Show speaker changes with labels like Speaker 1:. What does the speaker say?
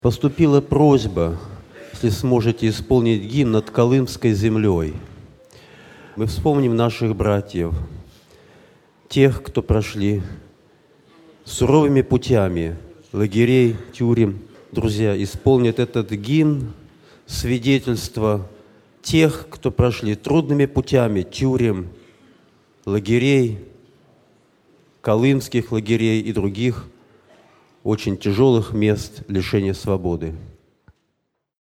Speaker 1: Поступила просьба, если сможете исполнить гимн над Колымской землей. Мы вспомним наших братьев, тех, кто прошли суровыми путями лагерей, тюрем. Друзья, исполнят этот гимн свидетельство тех, кто прошли трудными путями тюрем, лагерей, колымских лагерей и других очень тяжелых мест лишения свободы.